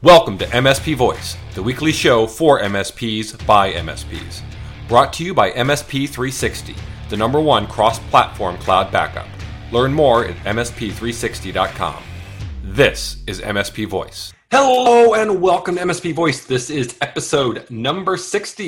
Welcome to MSP Voice, the weekly show for MSPs by MSPs. Brought to you by MSP 360, the #1 cross-platform cloud backup. Learn more at msp360.com. This is MSP Voice. Hello and welcome to MSP Voice. This is episode number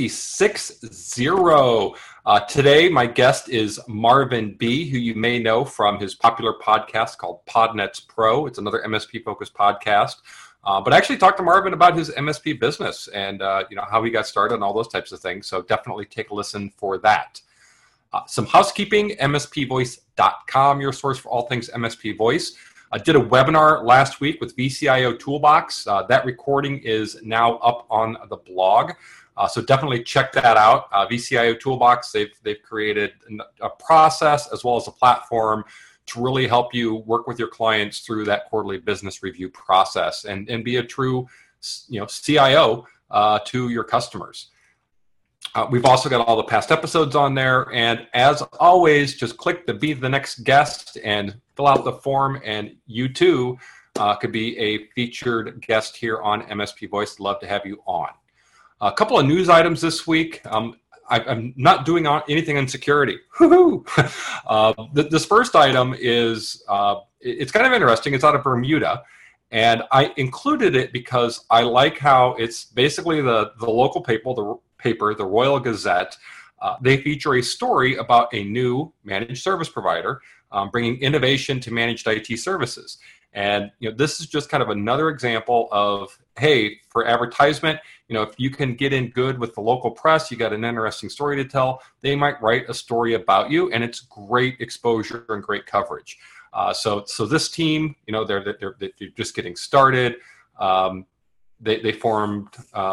60. Today, my guest is Marvin B., who you may know from his popular podcast called Podnets Pro. It's another MSP-focused podcast. But I actually talked to Marvin about his MSP business and how he got started and all those types of things. So definitely take a listen for that. Some housekeeping, mspvoice.com, your source for all things MSP Voice. I did a webinar last week with VCIO Toolbox. That recording is now up on the blog. So definitely check that out. VCIO Toolbox, they've created a process as well as a platform to really help you work with your clients through that quarterly business review process and be a true CIO to your customers. We've also got all the past episodes on there. And as always, just click the Be the Next Guest and fill out the form. And you too could be a featured guest here on MSP Voice. Love to have you on. A couple of news items this week. I'm not doing anything on security. This first item is, it's kind of interesting. It's out of Bermuda. And I included it because I like how it's basically the local paper, the Royal Gazette. They feature a story about a new managed service provider bringing innovation to managed IT services. And this is just kind of another example of, hey, for advertisement, if you can get in good with the local press, you got an interesting story to tell, they might write a story about you, and it's great exposure and great coverage. So this team, they're just getting started. They formed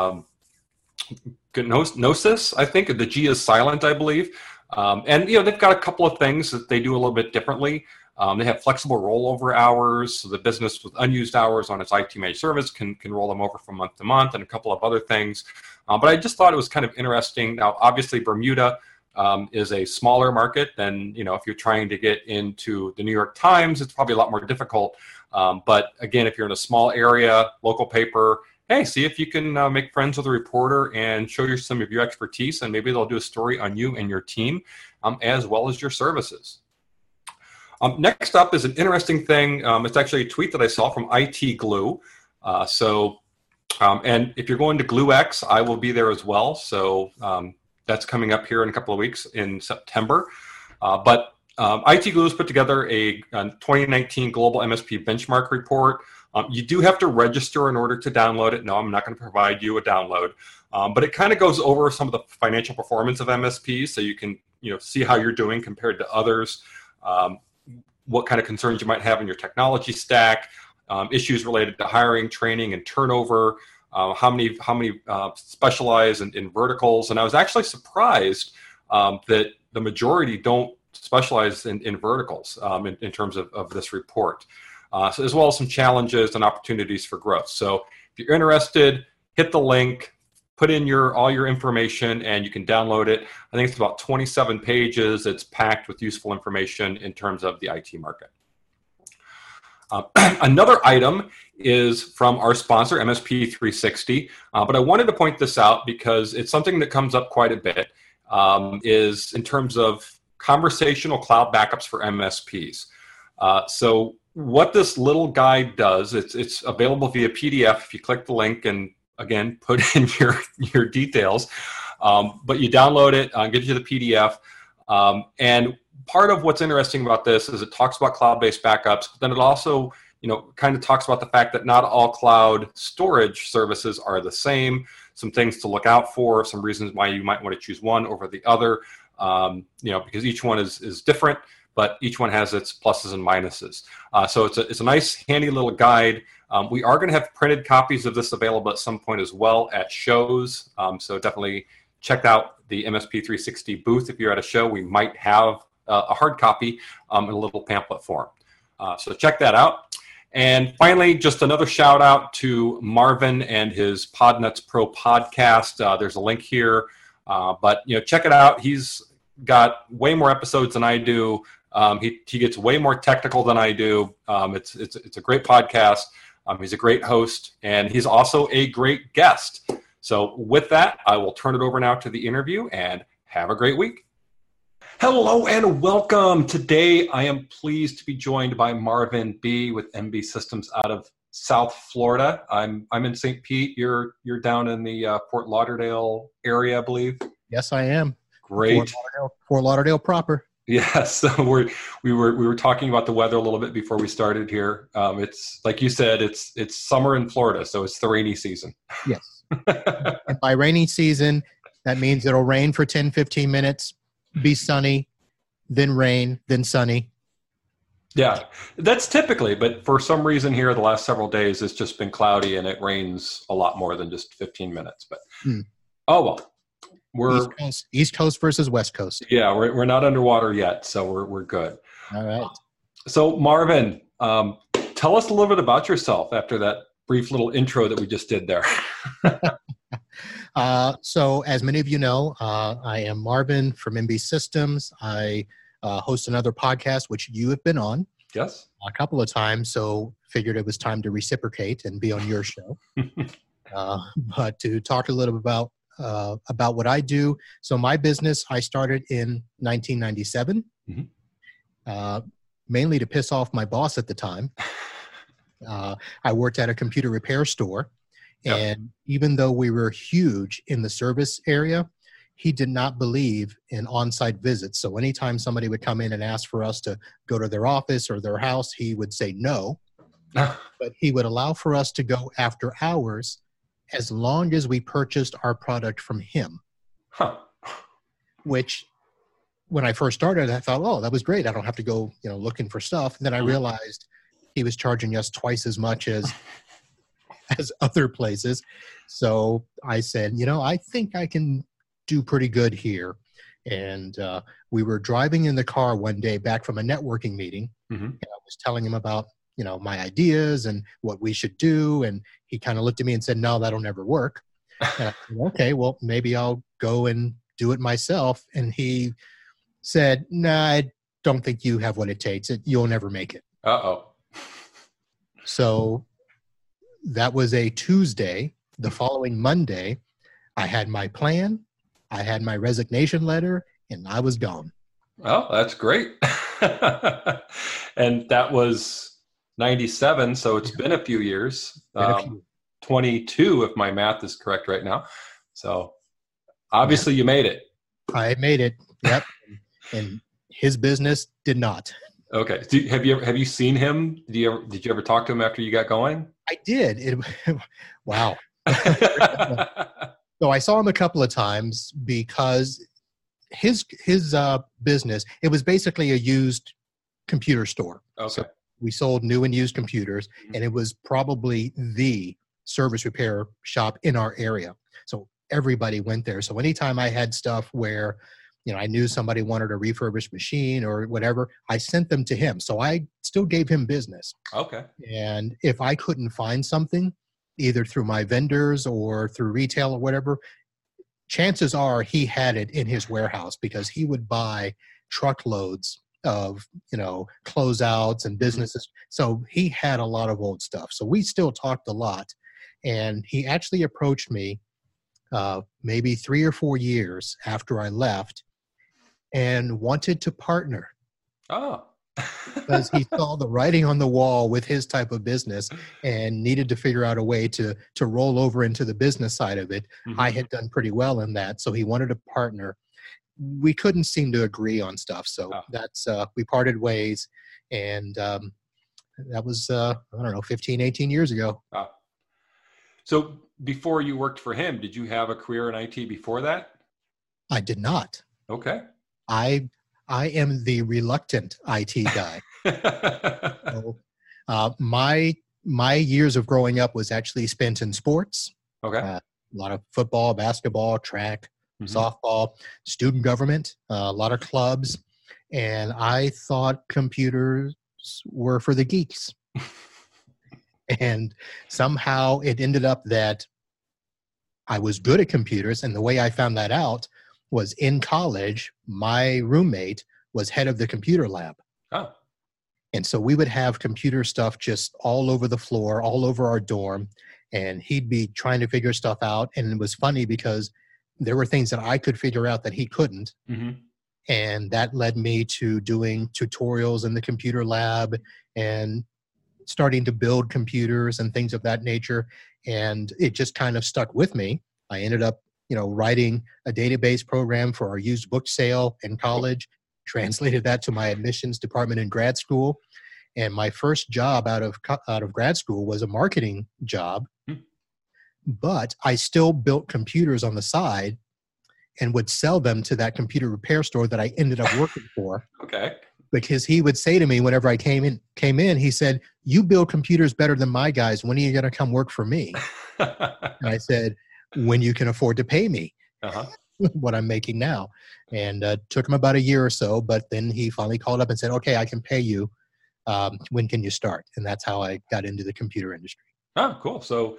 Gnosis, I think. The G is silent, I believe. And they've got a couple of things that they do a little bit differently. They have flexible rollover hours, so the business with unused hours on its IT managed service can roll them over from month to month, and a couple of other things. But I just thought it was kind of interesting. Now, obviously, Bermuda is a smaller market than, if you're trying to get into the New York Times, it's probably a lot more difficult. But again, if you're in a small area, local paper, hey, see if you can make friends with a reporter and show you some of your expertise, and maybe they'll do a story on you and your team, as well as your services. Next up is an interesting thing. It's actually a tweet that I saw from IT Glue. And if you're going to GlueX, I will be there as well. So that's coming up here in a couple of weeks in September. But IT Glue has put together a 2019 Global MSP Benchmark Report. You do have to register in order to download it. No, I'm not going to provide you a download. But it kind of goes over some of the financial performance of MSPs, so you can see how you're doing compared to others. What kind of concerns you might have in your technology stack, issues related to hiring, training, and turnover, how many specialize in verticals. And I was actually surprised that the majority don't specialize in verticals in terms of this report, so as well as some challenges and opportunities for growth. So if you're interested, hit the link, put in all your information, and you can download it. I think it's about 27 pages. It's packed with useful information in terms of the IT market. Another item is from our sponsor, MSP 360. But I wanted to point this out because it's something that comes up quite a bit, is in terms of conversational cloud backups for MSPs. So what this little guide does, it's available via PDF if you click the link and again, put in your details, but you download it, gives you the PDF. And part of what's interesting about this is it talks about cloud-based backups, but then it also, kind of talks about the fact that not all cloud storage services are the same, some things to look out for, some reasons why you might want to choose one over the other, because each one is different, but each one has its pluses and minuses. So it's a nice, handy little guide. We are going to have printed copies of this available at some point as well at shows. So definitely check out the MSP 360 booth. If you're at a show, we might have a hard copy in a little pamphlet form. So check that out. And finally, just another shout out to Marvin and his Podnets Pro podcast. There's a link here, but check it out. He's got way more episodes than I do. He gets way more technical than I do. It's a great podcast. He's a great host, and he's also a great guest. So with that, I will turn it over now to the interview, and have a great week. Hello and welcome. Today, I am pleased to be joined by Marvin B. with MB Systems out of South Florida. I'm in St. Pete. You're down in the Fort Lauderdale area, I believe. Yes, I am. Great. Fort Lauderdale proper. Yes, so we were talking about the weather a little bit before we started here. It's like you said, it's summer in Florida, so it's the rainy season. Yes. And by rainy season, that means it'll rain for 10, 15 minutes, be sunny, then rain, then sunny. Yeah, that's typically, but for some reason here the last several days it's just been cloudy and it rains a lot more than just 15 minutes. But oh well. We're East Coast versus West Coast. Yeah, we're not underwater yet, so we're good. All right. So Marvin, tell us a little bit about yourself after that brief little intro that we just did there. So as many of you know, I am Marvin from MB Systems. I host another podcast, which you have been on. Yes. A couple of times, so figured it was time to reciprocate and be on your show. But to talk a little bit about what I do. So my business, I started in 1997, mainly to piss off my boss at the time. I worked at a computer repair store, and even though we were huge in the service area, he did not believe in on-site visits. So anytime somebody would come in and ask for us to go to their office or their house, he would say no, but he would allow for us to go after hours as long as we purchased our product from him. Which, when I first started, I thought, oh, that was great. I don't have to go, looking for stuff. And then I realized he was charging us twice as much as other places. So I said, I think I can do pretty good here. And we were driving in the car one day back from a networking meeting, and I was telling him about my ideas and what we should do. And he kind of looked at me and said, no, that'll never work. And I said, okay, well, maybe I'll go and do it myself. And he said, nah, I don't think you have what it takes. You'll never make it. Uh-oh. So that was a Tuesday. The following Monday, I had my plan, I had my resignation letter, and I was gone. Oh, that's great. And that was 97, so it's been a few years. 22, if my math is correct right now. So obviously you made it. I made it. Yep. And his business did not. Okay. Have you seen him? Did you ever talk to him after you got going? I did. Wow. So I saw him a couple of times because his business, it was basically a used computer store. Okay. So we sold new and used computers, and it was probably the service repair shop in our area. So everybody went there. So anytime I had stuff where, I knew somebody wanted a refurbished machine or whatever, I sent them to him. So I still gave him business. Okay. And if I couldn't find something, either through my vendors or through retail or whatever, chances are he had it in his warehouse because he would buy truckloads of, closeouts and businesses. So he had a lot of old stuff. So we still talked a lot. And he actually approached me maybe 3 or 4 years after I left and wanted to partner. Oh. Because he saw the writing on the wall with his type of business and needed to figure out a way to roll over into the business side of it. I had done pretty well in that. So he wanted to partner. We couldn't seem to agree on stuff. So that's, we parted ways. And that was, 15, 18 years ago. Wow. So before you worked for him, did you have a career in IT before that? I did not. Okay. I am the reluctant IT guy. So, my years of growing up was actually spent in sports. Okay. A lot of football, basketball, track, softball, student government, a lot of clubs. And I thought computers were for the geeks. And somehow it ended up that I was good at computers. And the way I found that out was in college, my roommate was head of the computer lab. Oh. And so we would have computer stuff just all over the floor, all over our dorm. And he'd be trying to figure stuff out. And it was funny because there were things that I could figure out that he couldn't. Mm-hmm. And that led me to doing tutorials in the computer lab and starting to build computers and things of that nature. And it just kind of stuck with me. I ended up, writing a database program for our used book sale in college, translated that to my admissions department in grad school. And my first job out of grad school was a marketing job. But I still built computers on the side and would sell them to that computer repair store that I ended up working for. Okay. Because he would say to me whenever I came in, he said, "You build computers better than my guys. When are you going to come work for me?" And I said, "When you can afford to pay me what I'm making now." And took him about a year or so, but then he finally called up and said, "Okay, I can pay you. When can you start?" And that's how I got into the computer industry. Oh, cool. So,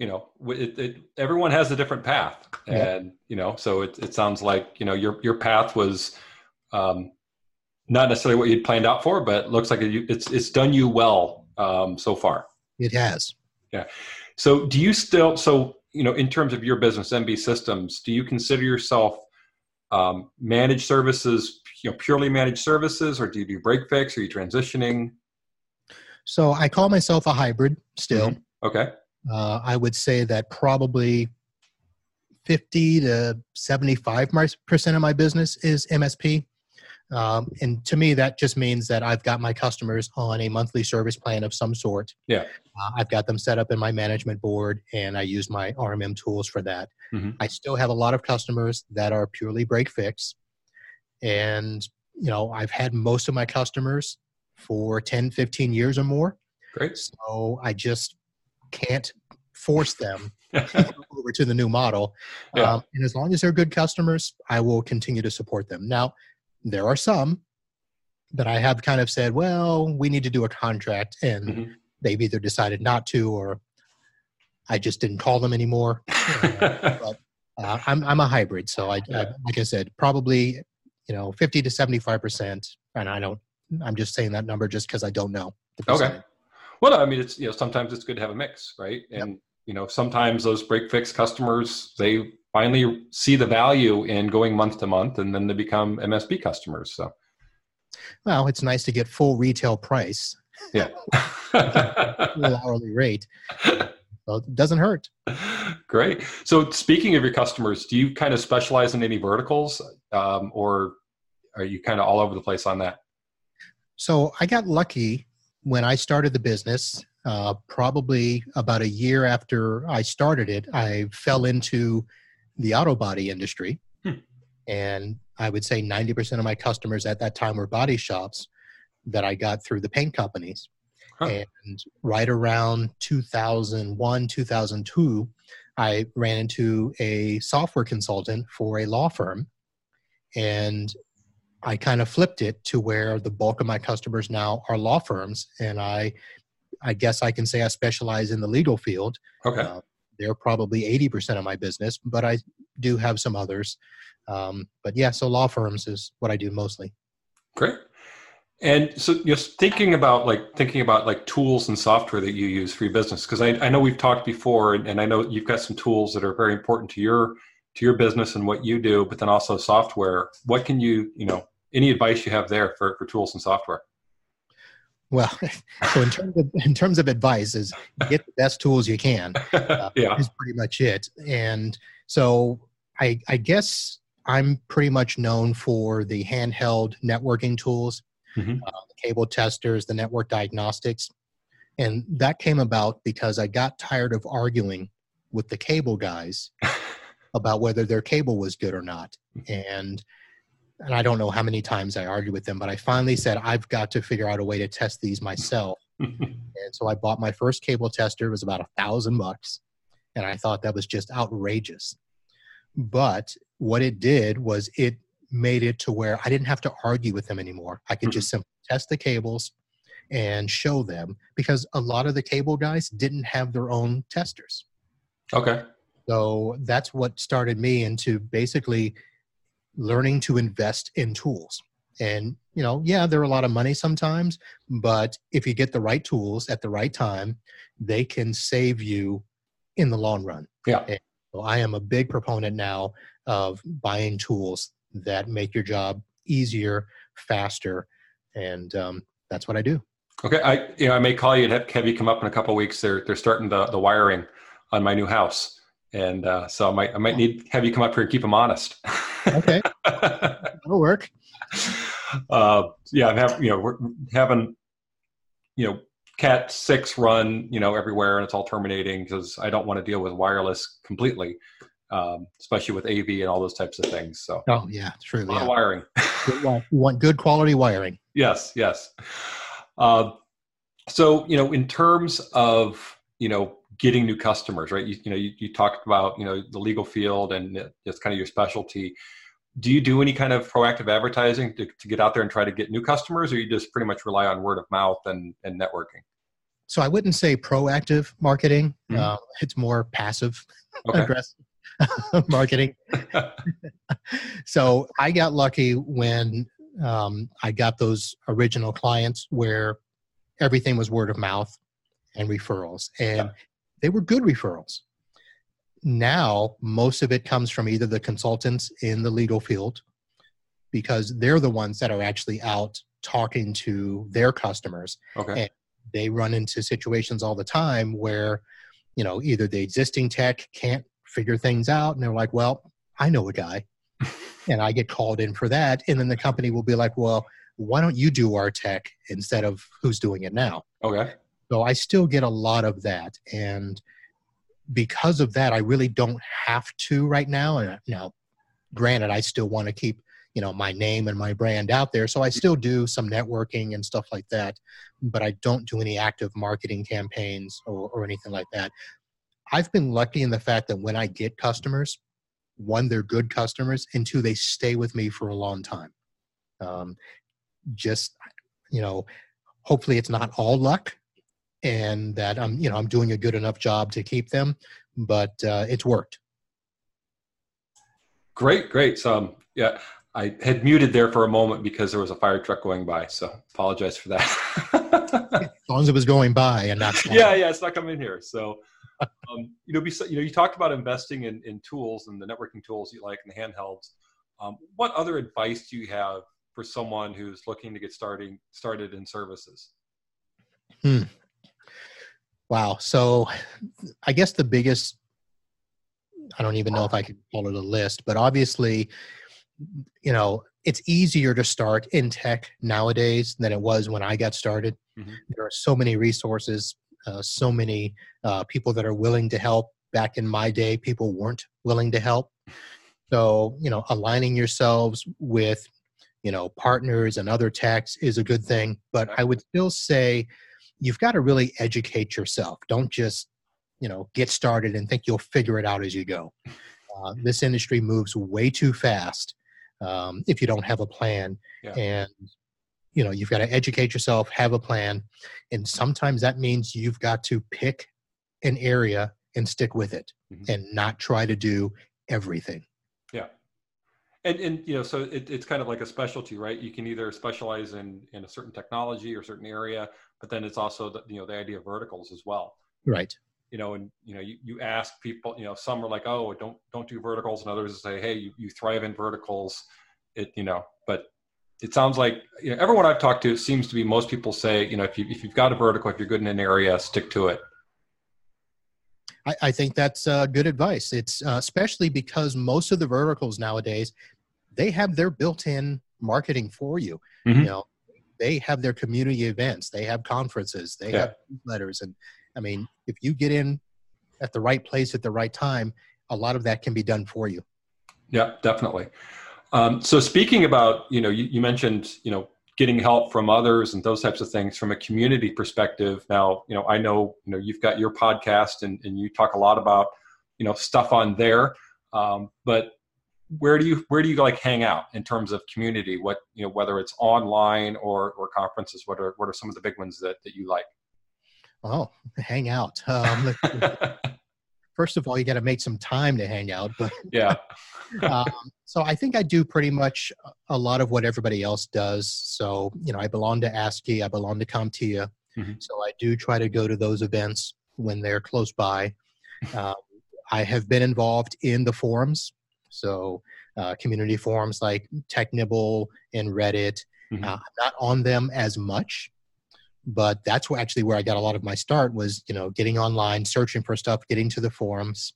everyone has a different path, and so it sounds like your path was not necessarily what you'd planned out for, but it looks like it's done you well so far. It has. Yeah. So do you still, in terms of your business, MB Systems, do you consider yourself managed services, purely managed services, or do you do break fix? Are you transitioning? So I call myself a hybrid still. Mm-hmm. Okay. I would say that probably 50 to 75% of my business is MSP. And to me, that just means that I've got my customers on a monthly service plan of some sort. Yeah. I've got them set up in my management board, and I use my RMM tools for that. Mm-hmm. I still have a lot of customers that are purely break fix. And, I've had most of my customers for 10, 15 years or more. Great. So I just can't force them over to the new model. Yeah. And as long as they're good customers, I will continue to support them. Now, there are some that I have kind of said, well, we need to do a contract, and mm-hmm. they've either decided not to, or I just didn't call them anymore. But I'm a hybrid. So like I said, probably, 50 to 75%. And I'm just saying that number just because I don't know. Okay. Well, I mean, it's, sometimes it's good to have a mix, right? And, sometimes those break fix customers, they finally see the value in going month to month, and then they become MSP customers. So, well, it's nice to get full retail price. Yeah. Full hourly rate. So it doesn't hurt. Great. So speaking of your customers, do you kind of specialize in any verticals, or are you kind of all over the place on that? So I got lucky when I started the business. Probably about a year after I started it, I fell into the auto body industry. And I would say 90% of my customers at that time were body shops that I got through the paint companies. And right around 2001, 2002, I ran into a software consultant for a law firm. And I kind of flipped it to where the bulk of my customers now are law firms. And I guess I can say I specialize in the legal field. Okay. They're probably 80% of my business, but I do have some others. But yeah, so law firms is what I do mostly. Great. And so just thinking about tools and software that you use for your business, because I know we've talked before, and I know you've got some tools that are very important to your business and what you do, but then also software. What can you, any advice you have there for tools and software? Well, so in terms of advice is get the best tools you can. Yeah. Is pretty much it. And so I guess I'm pretty much known for the handheld networking tools, the cable testers, the network diagnostics. And that came about because I got tired of arguing with the cable guys about whether their cable was good or not. And I don't know how many times I argued with them, but I finally said, I've got to figure out a way to test these myself. And so I bought my first cable tester. It was about $1,000. And I thought that was just outrageous. But what it did was it made it to where I didn't have to argue with them anymore. I could just simply test the cables and show them, because a lot of the cable guys didn't have their own testers. Okay. So that's what started me into basically learning to invest in tools. And, yeah, they're a lot of money sometimes, but if you get the right tools at the right time, they can save you in the long run. Yeah. And so I am a big proponent now of buying tools that make your job easier, faster, and that's what I do. Okay, I may call you and have you come up in a couple of weeks. They're starting the wiring on my new house, and so I might need have you come up here and keep them honest. Okay, that'll work. We're having Cat 6 run everywhere, and it's all terminating because I don't want to deal with wireless completely, especially with AV and all those types of things. So yeah, true. A lot of wiring. You want good quality wiring. Yes. So, in terms of, getting new customers, right? You talked about, the legal field and it's kind of your specialty. Do you do any kind of proactive advertising to get out there and try to get new customers, or you just pretty much rely on word of mouth and networking? So I wouldn't say proactive marketing. Mm-hmm. It's more passive Okay. aggressive marketing. So I got lucky when I got those original clients where everything was word of mouth and referrals, and they were good referrals. Now, most of it comes from either the consultants in the legal field, because they're the ones that are actually out talking to their customers. Okay. And they run into situations all the time where, either the existing tech can't figure things out, and they're like, well, I know a guy. And I get called in for that. And then the company will be like, well, why don't you do our tech instead of who's doing it now? Okay. So I still get a lot of that. And because of that, I really don't have to right now. And now, granted, I still want to keep, my name and my brand out there. So I still do some networking and stuff like that, but I don't do any active marketing campaigns or anything like that. I've been lucky in the fact that when I get customers, one, they're good customers, and two, they stay with me for a long time. Hopefully it's not all luck, and that I'm doing a good enough job to keep them, but it's worked. Great. So I had muted there for a moment because there was a fire truck going by, so apologize for that. As long as it was going by and not. Yeah, it's not coming in here. So, you talked about investing in tools and the networking tools you like and the handhelds. What other advice do you have for someone who's looking to get started in services? Wow. So I guess the biggest, I don't even know if I could call it a list, but obviously, it's easier to start in tech nowadays than it was when I got started. Mm-hmm. There are so many resources, so many people that are willing to help. Back in my day, people weren't willing to help. So, aligning yourselves with, partners and other techs is a good thing. But I would still say you've got to really educate yourself. Don't just, get started and think you'll figure it out as you go. This industry moves way too fast if you don't have a plan. Yeah. And, you've got to educate yourself, have a plan. And sometimes that means you've got to pick an area and stick with it, mm-hmm. and not try to do everything. Yeah. And so it's kind of like a specialty, right? You can either specialize in a certain technology or certain area, but then it's also the idea of verticals as well. Right. You ask people, some are like, oh, don't do verticals, and others say, hey, you thrive in verticals. But it sounds like everyone I've talked to, it seems to be most people say, if you've got a vertical, if you're good in an area, stick to it. I think that's good advice. It's especially because most of the verticals nowadays, they have their built-in marketing for you. Mm-hmm. They have their community events, they have conferences, they have letters. And I mean, if you get in at the right place at the right time, a lot of that can be done for you. Yeah, definitely. So speaking about, you mentioned, getting help from others and those types of things from a community perspective. Now, I know, you've got your podcast and you talk a lot about, stuff on there. But where do you like hang out in terms of community? What, whether it's online or conferences, what are some of the big ones that you like? Oh, hang out. First of all, you got to make some time to hang out, but yeah. So I think I do pretty much a lot of what everybody else does. So, I belong to ASCII, I belong to CompTIA. So I do try to go to those events when they're close by. I have been involved in the forums. So community forums like TechNibble and Reddit. I'm not on them as much, but that's where I got a lot of my start was, getting online, searching for stuff, getting to the forums.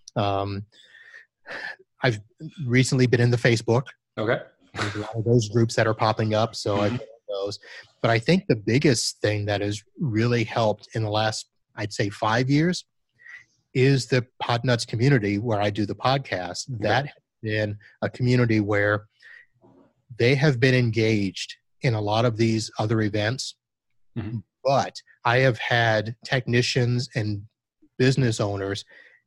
I've recently been in the Facebook. Okay. There's a lot of those groups that are popping up, so I've been in those. But I think the biggest thing that has really helped in the last, I'd say 5 years, is the Podnuts community where I do the podcast. That has been a community where they have been engaged in a lot of these other events. But I have had technicians and business owners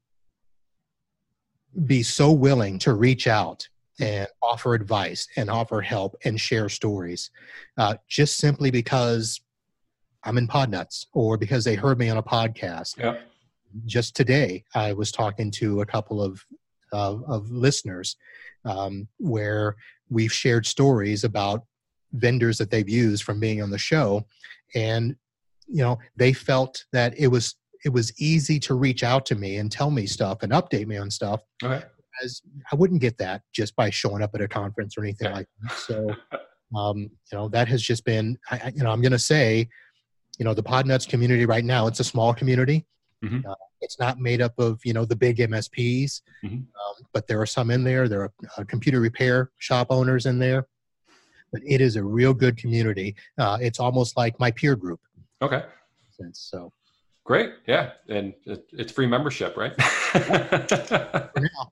be so willing to reach out and offer advice and offer help and share stories, just simply because I'm in Podnuts or because they heard me on a podcast. Yep. Just today, I was talking to a couple of listeners where we've shared stories about vendors that they've used from being on the show, and they felt that it was easy to reach out to me and tell me stuff and update me on stuff. Okay. As I wouldn't get that just by showing up at a conference or anything like that. So, that has just been, I'm going to say, the Podnuts community right now, it's a small community. It's not made up of, the big MSPs, but there are some in there. There are computer repair shop owners in there, but it is a real good community. It's almost like my peer group. Okay. So. Great. Yeah. And it's free membership, right? For now.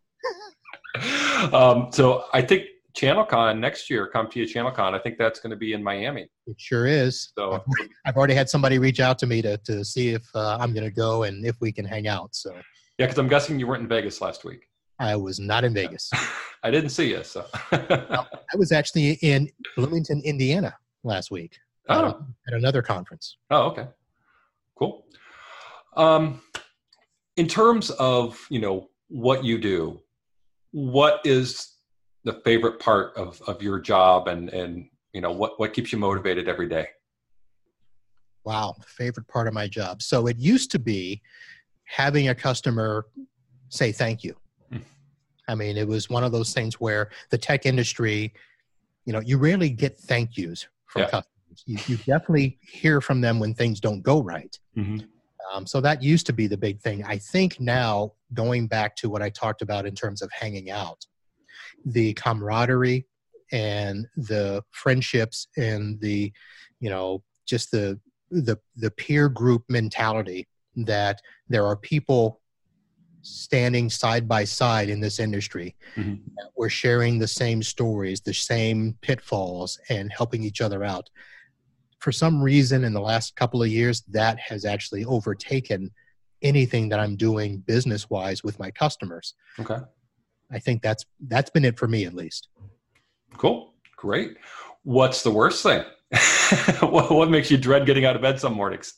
So I think ChannelCon next year, CompTIA ChannelCon, I think that's going to be in Miami. It sure is. So I've already had somebody reach out to me to see if I'm going to go and if we can hang out. So yeah, because I'm guessing you weren't in Vegas last week. I was not in Vegas. I didn't see you. So I was actually in Bloomington, Indiana last week at another conference. Oh, okay. Cool. In terms of, what you do, what is the favorite part of your job and what keeps you motivated every day? Wow. Favorite part of my job. So it used to be having a customer say thank you. I mean, it was one of those things where the tech industry, you rarely get thank yous from customers. You definitely hear from them when things don't go right. So that used to be the big thing. I think now, going back to what I talked about in terms of hanging out, the camaraderie and the friendships and the, just the peer group mentality that there are people standing side by side in this industry. We're sharing the same stories, the same pitfalls, and helping each other out. For some reason, in the last couple of years, that has actually overtaken anything that I'm doing business-wise with my customers. Okay. I think that's been it for me, at least. Cool. Great. What's the worst thing? What makes you dread getting out of bed some mornings?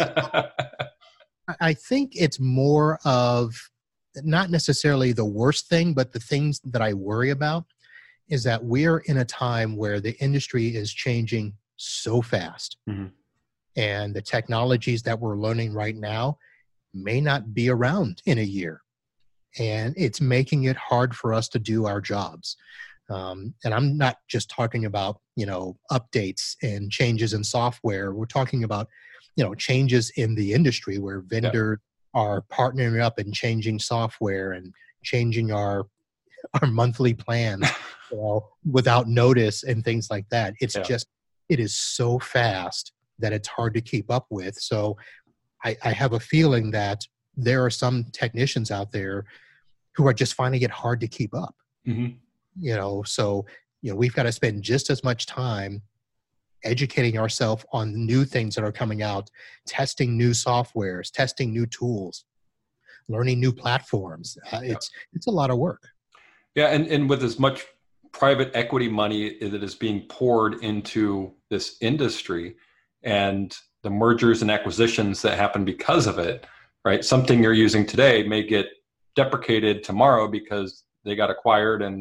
I think it's more of not necessarily the worst thing, but the things that I worry about is that we're in a time where the industry is changing so fast. And the technologies that we're learning right now may not be around in a year. And it's making it hard for us to do our jobs. And I'm not just talking about, updates and changes in software. We're talking about, changes in the industry where vendors are partnering up and changing software and changing our monthly plans without notice and things like that. It's just, it is so fast that it's hard to keep up with. So I have a feeling that there are some technicians out there who are just finding it hard to keep up. So we've got to spend just as much time educating ourselves on new things that are coming out, testing new softwares, testing new tools, learning new platforms. It's a lot of work. Yeah, and with as much private equity money that is being poured into this industry and the mergers and acquisitions that happen because of it, right? Something you're using today may get deprecated tomorrow because they got acquired and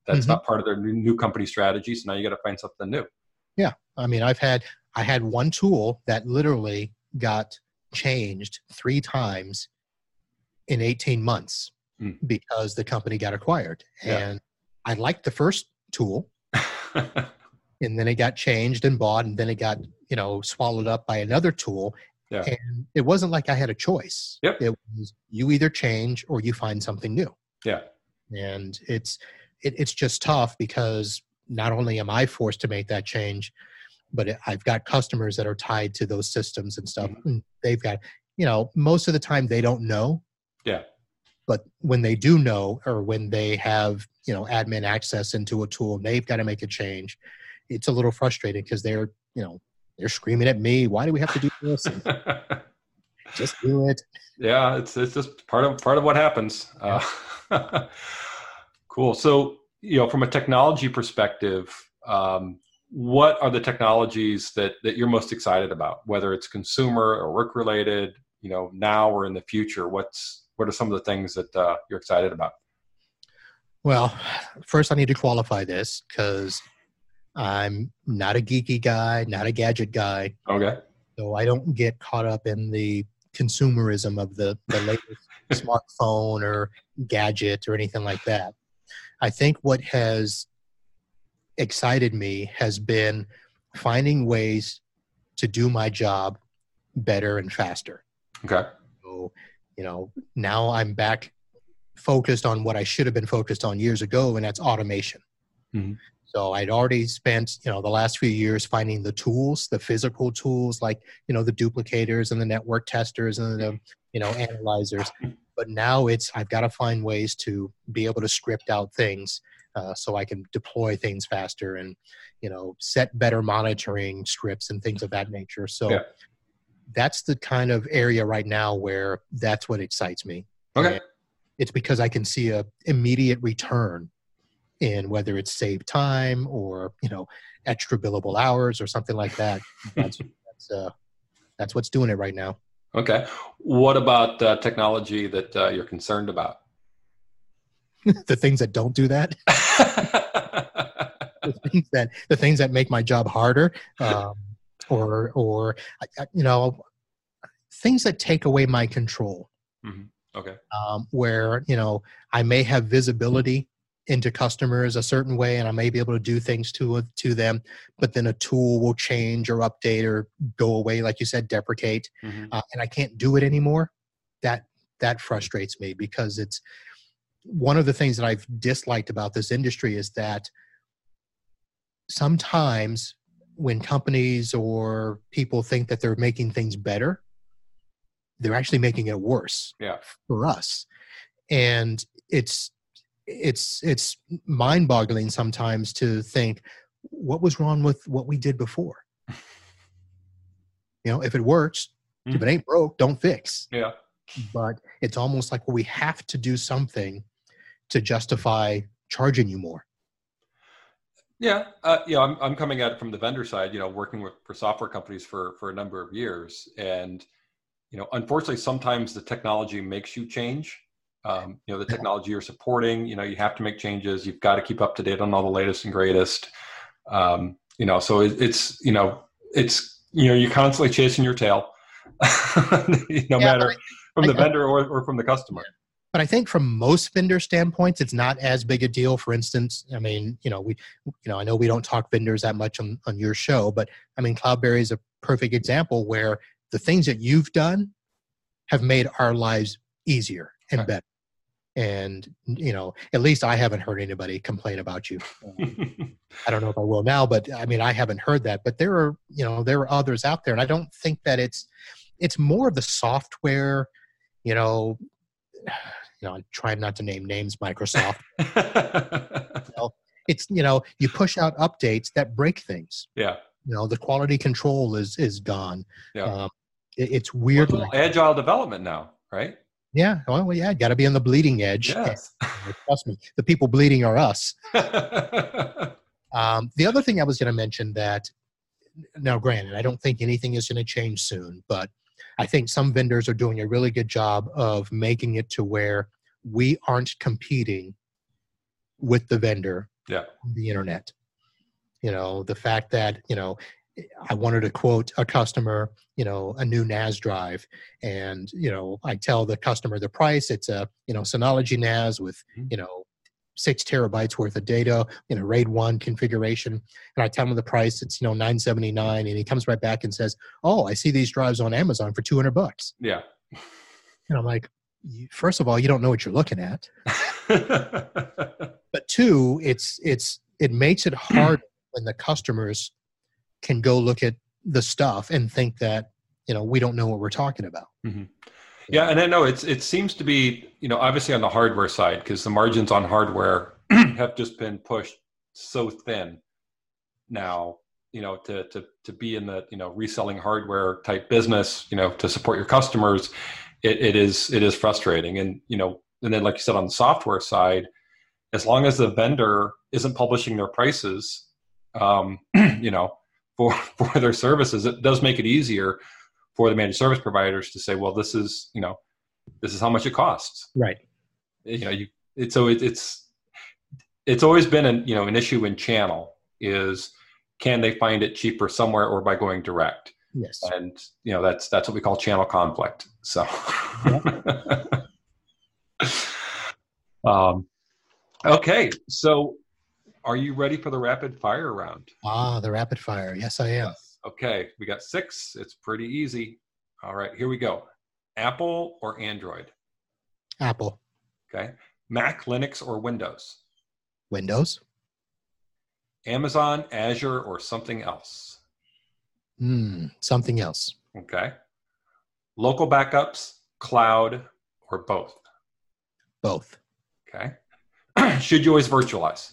that's not part of their new company strategy. So now you got to find something new. Yeah. I mean, I had one tool that literally got changed 3 times in 18 months because the company got acquired. And I liked the first tool. And then it got changed and bought, and then it got, swallowed up by another tool. Yeah. And it wasn't like I had a choice. Yep. It was you either change or you find something new. Yeah. And it's just tough because not only am I forced to make that change, but I've got customers that are tied to those systems and stuff. And they've got, most of the time they don't know. Yeah. But when they do know, or when they have, admin access into a tool, and they've got to make a change, it's a little frustrating because they're screaming at me. Why do we have to do this? Just do it. Yeah, it's just part of what happens. Cool. So, from a technology perspective, what are the technologies that you're most excited about, whether it's consumer or work related, now or in the future? What are some of the things that you're excited about? Well, first I need to qualify this because I'm not a geeky guy, not a gadget guy. Okay. So I don't get caught up in the consumerism of the latest smartphone or gadget or anything like that. I think what has excited me has been finding ways to do my job better and faster. Okay. So, now I'm back focused on what I should have been focused on years ago, and that's automation. Mm-hmm. So I'd already spent, the last few years finding the tools, the physical tools, like, the duplicators and the network testers and the, analyzers. But now I've got to find ways to be able to script out things so I can deploy things faster and, set better monitoring scripts and things of that nature. So that's the kind of area right now where that's what excites me. Okay. And it's because I can see a immediate return in whether it's save time or, extra billable hours or something like that. That's what's doing it right now. Okay. What about technology that you're concerned about? The things that don't do that. the things that make my job harder, or things that take away my control. Mm-hmm. Okay. Where I may have visibility into customers a certain way, and I may be able to do things to them, but then a tool will change or update or go away, like you said, deprecate, and I can't do it anymore. That frustrates me because it's one of the things that I've disliked about this industry is that sometimes when companies or people think that they're making things better, they're actually making it worse for us. And it's mind-boggling sometimes to think, what was wrong with what we did before? If it works, if it ain't broke, don't fix. Yeah. But it's almost like we have to do something to justify charging you more. Yeah. I'm coming at it from the vendor side, working for software companies for a number of years. And, unfortunately, sometimes the technology makes you change. The technology you're supporting, you have to make changes. You've got to keep up to date on all the latest and greatest. So it's you're constantly chasing your tail, matter from the vendor or from the customer. But I think from most vendor standpoints, it's not as big a deal. For instance, I mean, I know we don't talk vendors that much on your show, but I mean, Cloudberry is a perfect example where the things that you've done have made our lives easier and better. And, at least I haven't heard anybody complain about you. I don't know if I will now, but I mean, I haven't heard that, but there are others out there. And I don't think that it's more of the software, I'm trying not to name names, Microsoft. It's, you push out updates that break things. Yeah. The quality control is gone. Yeah. It's weird. Well, agile development now, right? Yeah. Well, yeah. Got to be on the bleeding edge. Yes. Trust me. The people bleeding are us. The other thing I was going to mention that, now granted, I don't think anything is going to change soon, but I think some vendors are doing a really good job of making it to where we aren't competing with the vendor. Yeah. on the internet. The fact that, I wanted to quote a customer, a new NAS drive, and, I tell the customer the price. It's a, Synology NAS with, 6 terabytes worth of data in a RAID 1 configuration. And I tell him the price, it's, $979. And he comes right back and says, "Oh, I see these drives on Amazon for $200. Yeah. And I'm like, first of all, you don't know what you're looking at. But two, it makes it hard when the customers can go look at the stuff and think that, we don't know what we're talking about. Mm-hmm. Yeah. And I know it seems to be, obviously on the hardware side, because the margins on hardware have just been pushed so thin now, to be in the, reselling hardware type business, to support your customers, it is frustrating. And, and then like you said, on the software side, as long as the vendor isn't publishing their prices, for their services, it does make it easier for the managed service providers to say, well, this is how much it costs. Right. It's always been an issue in channel is, can they find it cheaper somewhere or by going direct? Yes. And that's what we call channel conflict. So okay. So are you ready for the rapid fire round? The rapid fire. Yes, I am. Yes. Okay. We got 6. It's pretty easy. All right, here we go. Apple or Android? Apple. Okay. Mac, Linux, or Windows? Windows. Amazon, Azure, or something else? Something else. Okay. Local backups, cloud, or both? Both. Okay. Should you always virtualize?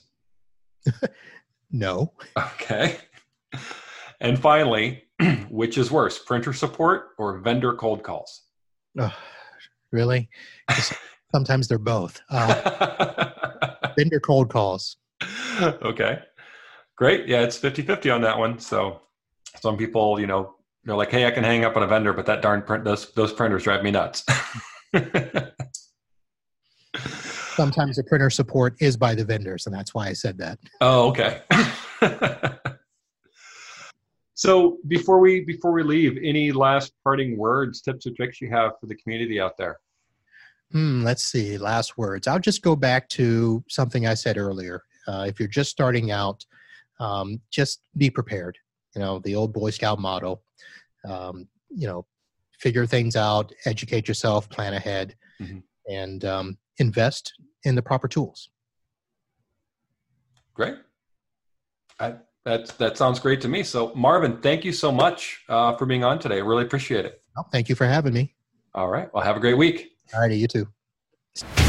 No. Okay. And finally, which is worse, printer support or vendor cold calls? Really? Sometimes they're both. Vendor cold calls. Okay. Great. Yeah, it's 50-50 on that one. So some people, they're like, hey, I can hang up on a vendor, but that darn those printers drive me nuts. Sometimes the printer support is by the vendors, and that's why I said that. Oh, okay. So before we leave, any last parting words, tips, or tricks you have for the community out there? Let's see. Last words. I'll just go back to something I said earlier. If you're just starting out, just be prepared. The old Boy Scout motto. Figure things out, educate yourself, plan ahead, and invest in the proper tools. Great. That sounds great to me. So Marvin, thank you so much for being on today. I really appreciate it. Well, thank you for having me. All right. Well, have a great week. All righty. You too.